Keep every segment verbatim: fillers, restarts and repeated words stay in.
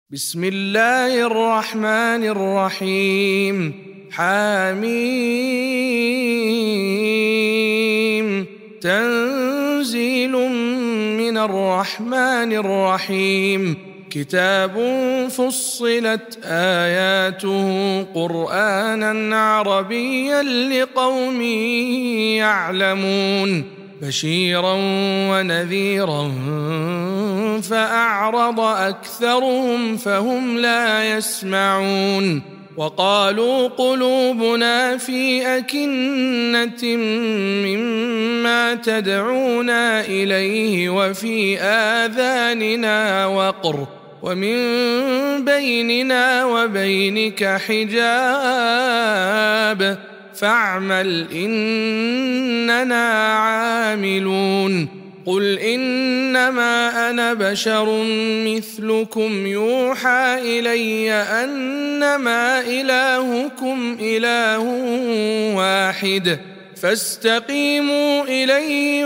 بسم الله الرحمن الرحيم حميم تنزيل من الرحمن الرحيم كتاب فصلت آياته قرآنا عربيا لقوم يعلمون بشيرا ونذيرا فأعرض أكثرهم فهم لا يسمعون وقالوا قلوبنا في أكنة مما تدعونا إليه وفي آذاننا وقر ومن بيننا وبينك حجاب فاعمل إننا عاملون قل إنما أنا بشر مثلكم يوحى إلي أنما إلهكم إله واحد فاستقيموا إليه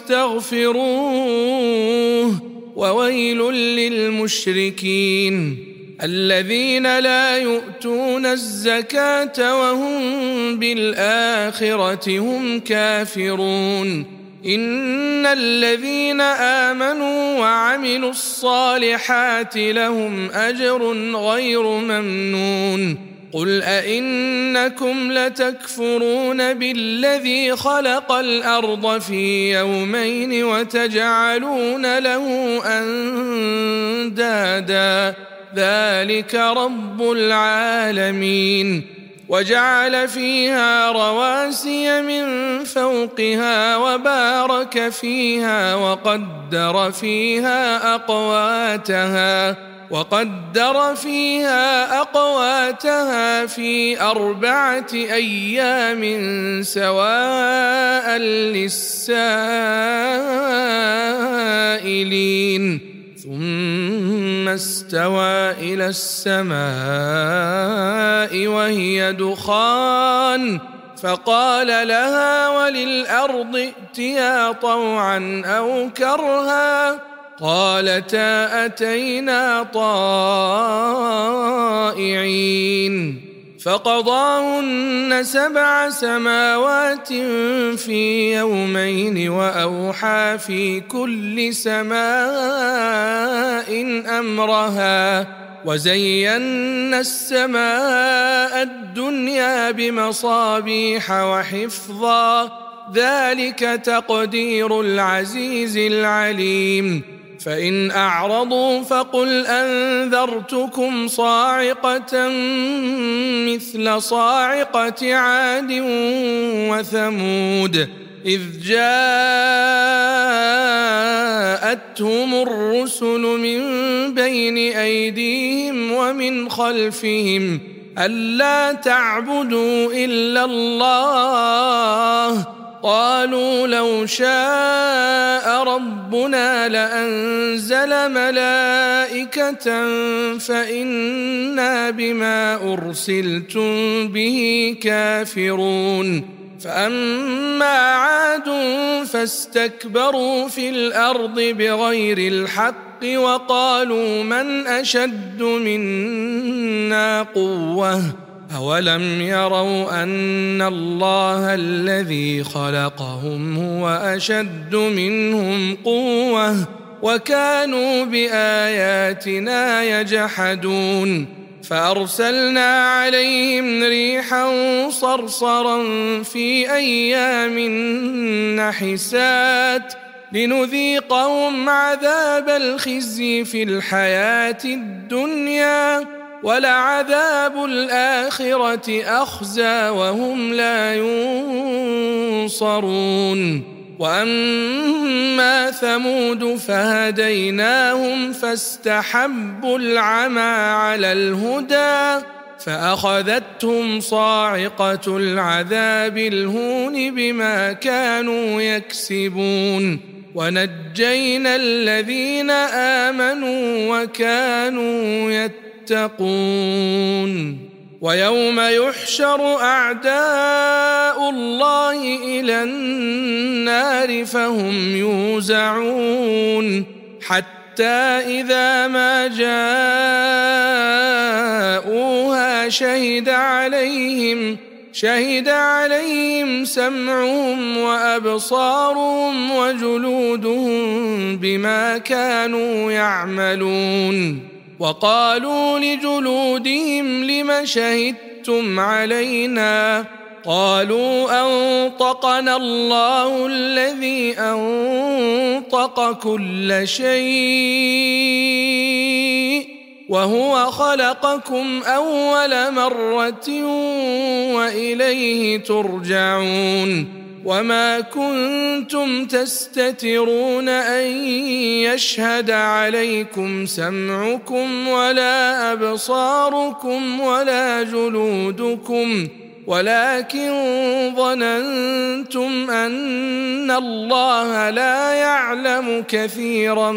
واستغفروه وويل للمشركين الذين لا يؤتون الزكاة وهم بالآخرة هم كافرون إن الذين آمنوا وعملوا الصالحات لهم أجر غير ممنون قل أئنكم لتكفرون بالذي خلق الأرض في يومين وتجعلون له أندادا ذلك رب العالمين وجعل فيها رواسي من فوقها وبارك فيها وقدر فيها أقواتها وقدر فيها أقواتها في أربعة أيام سواء للسائلين ثم استوى إلى السماء وهي دخان فقال لها وللأرض ائتيا طوعا أو كرها قالتا أتينا طائعين فقضاهن سبع سماوات في يومين وأوحى في كل سماء أمرها وزينا السماء الدنيا بمصابيح وحفظا ذلك تقدير العزيز العليم فإن أعرضوا فقل أنذرتكم صاعقة مثل صاعقة عاد وثمود إذ جاءتهم الرسل من بين أيديهم ومن خلفهم ألا تعبدوا إلا الله قالوا لو شاء ربنا لأنزل ملائكة فإنا بما أرسلتم به كافرون فأما عاد فاستكبروا في الأرض بغير الحق وقالوا من أشد منا قوة أولم يروا أن الله الذي خلقهم هو أشد منهم قوة وكانوا بآياتنا يجحدون فأرسلنا عليهم ريحا صرصرا في أيام نحسات لنذيقهم عذاب الخزي في الحياة الدنيا ولعذاب الآخرة أخزى وهم لا ينصرون وأما ثمود فهديناهم فاستحبوا العمى على الهدى فأخذتهم صاعقة العذاب الهون بما كانوا يكسبون ونجينا الذين آمنوا وكانوا يتقون يتقون ويوم يحشر أعداء الله إلى النار فهم يوزعون حتى إذا ما جاءوا شهد عليهم شهد عليهم سمعهم وأبصارهم وجلودهم بما كانوا يعملون. وقالوا لجلودهم لم شهدتم علينا؟ قالوا أنطقنا الله الذي أنطق كل شيء وهو خلقكم أول مرة وإليه ترجعون. وما كنتم تستترون أن يشهد عليكم سمعكم ولا أبصاركم ولا جلودكم ولكن ظننتم أن الله لا يعلم كثيرا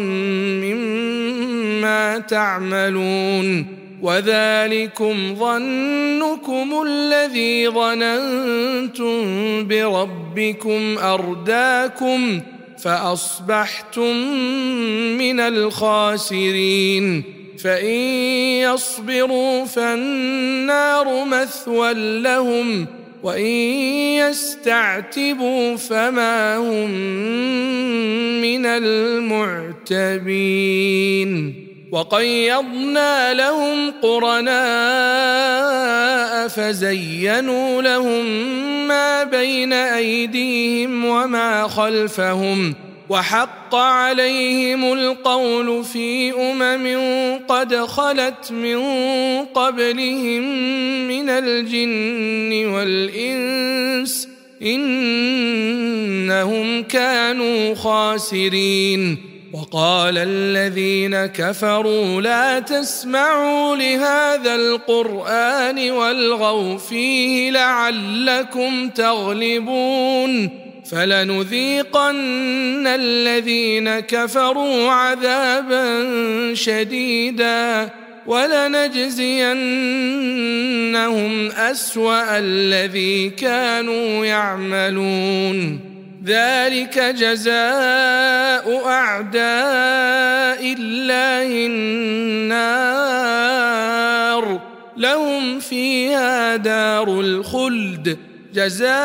مما تعملون. وذلكم ظنكم الذي ظننتم بربكم أرداكم فأصبحتم من الخاسرين. فإن يصبروا فالنار مثوى لهم وإن يستعتبوا فما هم من المعتبين. وقيضنا لهم قرناء فزينوا لهم ما بين أيديهم وما خلفهم وحق عليهم القول في أمم قد خلت من قبلهم من الجن والإنس إنهم كانوا خاسرين. وقال الذين كفروا لا تسمعوا لهذا القرآن والغوا فيه لعلكم تغلبون. فلنذيقن الذين كفروا عذابا شديدا ولنجزينهم أسوأ الذي كانوا يعملون. ذلك جزاء أعداء الله النار لهم فيها دار الخلد جزاء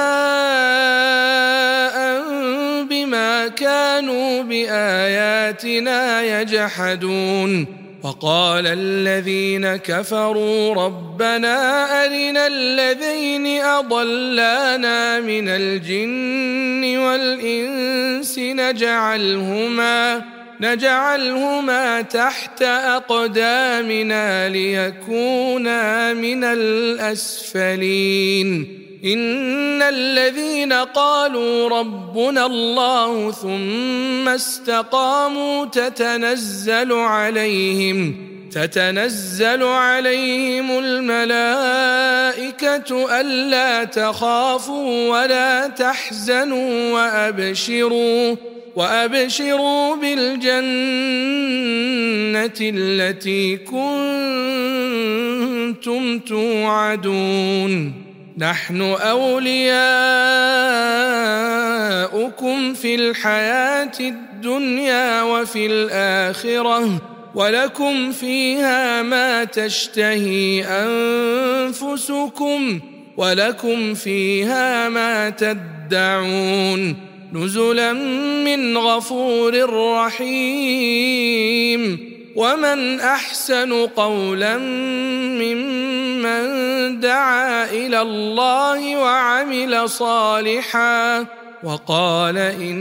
بما كانوا بآياتنا يجحدون. وقال الذين كفروا ربنا أرنا الذين أضلانا من الجن والإنس نجعلهما نجعلهما تحت أقدامنا ليكونا من الأسفلين. إن الذين قالوا ربنا الله ثم استقاموا تتنزل عليهم تتنزل عليهم الملائكة ألا تخافوا ولا تحزنوا وأبشروا وأبشروا بالجنة التي كنتم توعدون. نحن أولياؤكم في الحياة الدنيا وفي الآخرة ولكم فيها ما تشتهي أنفسكم ولكم فيها ما تدعون نزلا من غفور رحيم. ومن أحسن قولا ممن دعا إلى الله وعمل صالحا وقال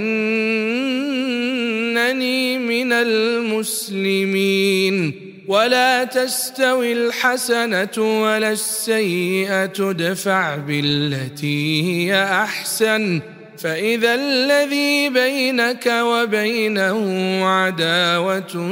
إنني من المسلمين. ولا تستوي الحسنة ولا السيئة ادفع بالتي هي أحسن فإذا الذي بينك وبينه عداوة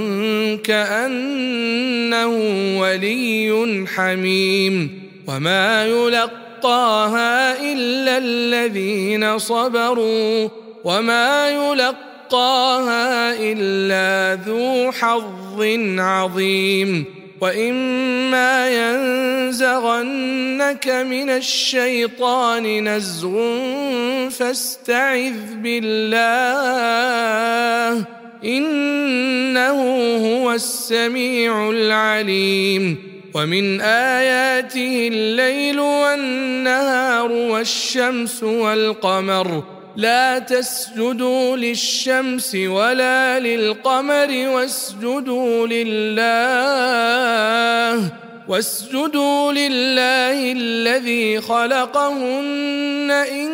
كأنه ولي حميم. وما يلقاها إلا الذين صبروا وما يلقاها إلا ذو حظ عظيم. وإما ينزغنك من الشيطان نزغ فاستعذ بالله إنه هو السميع العليم. ومن آياته الليل والنهار والشمس والقمر لا تسجدوا للشمس ولا للقمر واسجدوا لله واسجدوا لله الذي خلقهن إن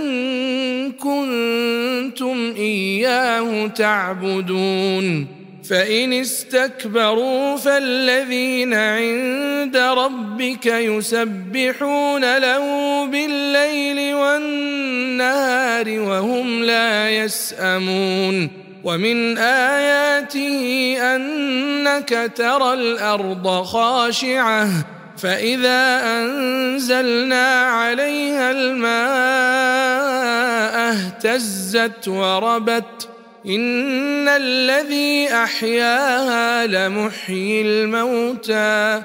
كنتم إياه تعبدون فإن استكبروا فالذين عند ربك يسبحون له بالليل والنهار وهم لا يسأمون ومن آياته أنك ترى الأرض خاشعة فإذا أنزلنا عليها الماء اهتزت وربت إن الذي أحياها لمحيي الموتى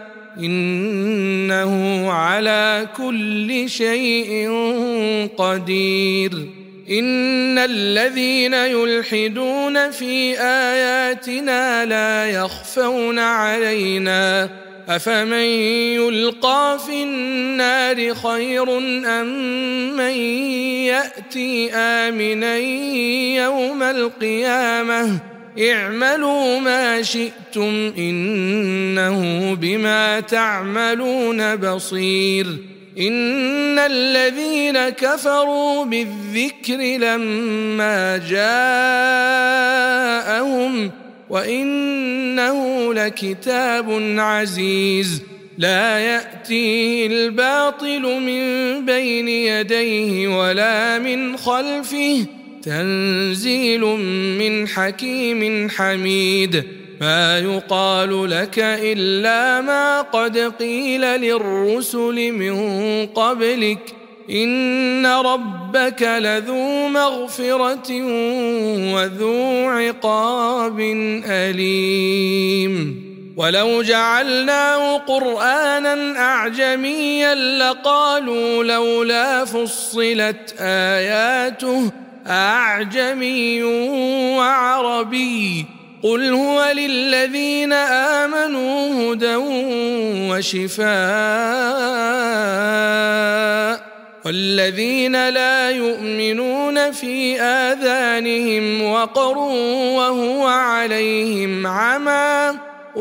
إنه على كل شيء قدير إن الذين يلحدون في آياتنا لا يخفون علينا أفمن يلقى في النار خير أم من يأتي آمنا يوم القيامة اعملوا ما شئتم إنه بما تعملون بصير إن الذين كفروا بالذكر لما جاءهم وإنه لكتاب عزيز لا يأتيه الباطل من بين يديه ولا من خلفه تنزيل من حكيم حميد ما يقال لك إلا ما قد قيل للرسل من قبلك إن ربك لذو مغفرة وذو عقاب أليم ولو جعلناه قرآنا أعجميا لقالوا لولا فصلت آياته أعجمي وعربي قل هو للذين آمنوا هدى وشفاء والذين لا يؤمنون في آذانهم وقر وهو عليهم عمى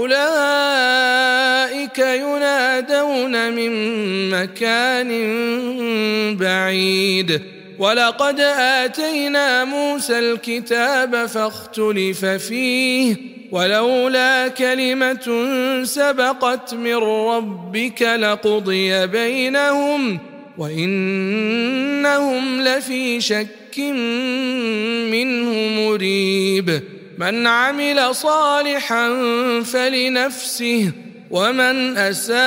أولئك ينادون من مكان بعيد ولقد آتينا موسى الكتاب فاختلف فيه ولولا كلمة سبقت من ربك لقضي بينهم وإنهم لفي شك منه مريب من عمل صالحا فلنفسه ومن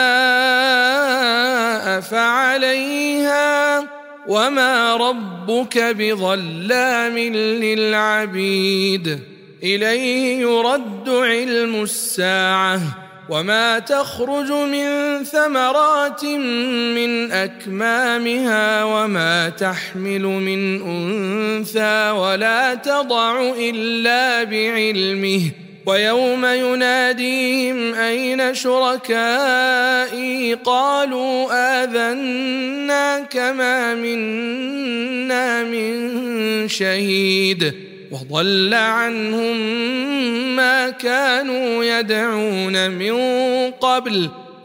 أساء فعليها وما ربك بظلام للعبيد إليه يرد علم الساعة وما تخرج من ثمرات من أكمامها وما تحمل من أنثى ولا تضع إلا بعلمه ويوم يناديهم أين شركائي قالوا آذناك ما منا من شهيد وضل عنهم ما كانوا يدعون من قبل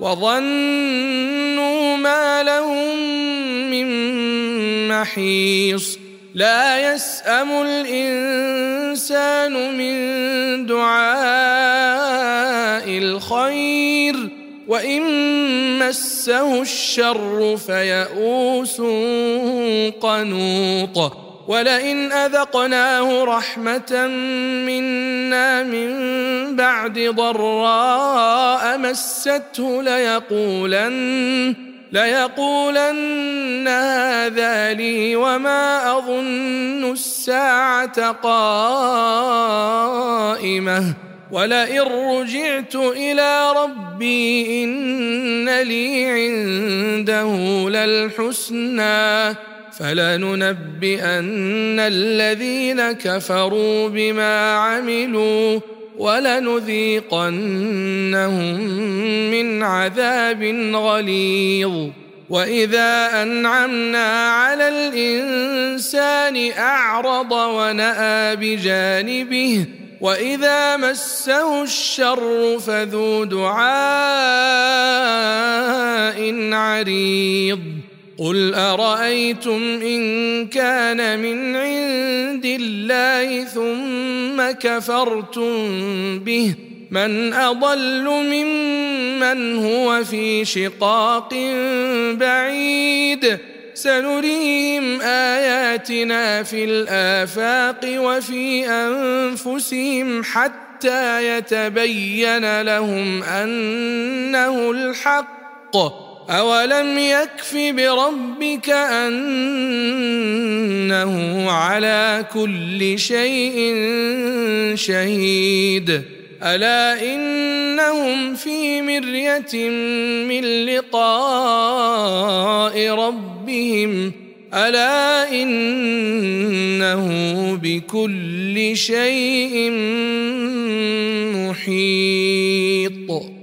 وظنوا ما لهم من محيص لا يسأم الإنسان من دعاء الخير وإن مسه الشر فيئوس قنوط ولئن أذقناه رحمة منا من بعد ضراء مسته ليقولن ليقولن هذا لي وما أظن الساعة قائمة ولئن رجعت إلى ربي إن لي عنده للحسنى فلننبئن الذين كفروا بما عملوا ولنذيقنهم من عذاب غليظ. وإذا أنعمنا على الإنسان أعرض ونأى بجانبه وإذا مسه الشر فذو دعاء عريض. قل أرأيتم إن كان من عند الله ثم كفرتم به من أضل ممن هو في شقاق بعيد. سنريهم آياتنا في الآفاق وفي أنفسهم حتى يتبين لهم أنه الحق. أولم يكف بربك أنه على كل شيء شهيد. ألا إنهم في مرية من لقاء ربهم ألا إنه بكل شيء محيط.